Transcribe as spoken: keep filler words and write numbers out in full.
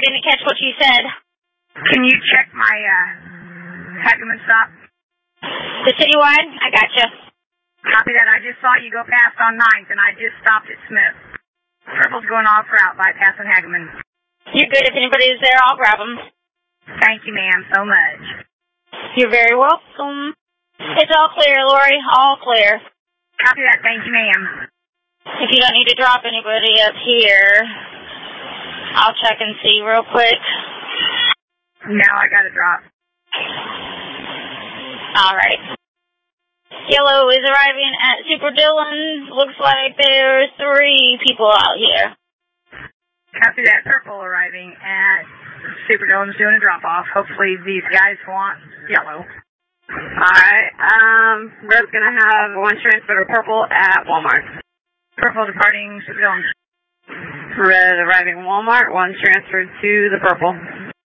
didn't catch what you said. Can you check my, uh, Hegeman stop? The citywide? I gotcha. Copy that. I just saw you go past on ninth, and I just stopped at Smith. Purple's going off route, bypassing Hegeman. You're good. If anybody's there, I'll grab them. Thank you, ma'am, so much. You're very welcome. It's all clear, Lori. All clear. Copy that. Thank you, ma'am. If you don't need to drop anybody up here, I'll check and see real quick. No, I got to drop. All right. Yellow is arriving at Super Dillon. Looks like there's three people out here. Copy that. Purple arriving at Super Dillon's doing a drop-off. Hopefully these guys want yellow. Alright, um, Red's gonna have one transfer to Purple at Walmart. Purple departing Super Dillon. Red arriving at Walmart, one transferred to the Purple.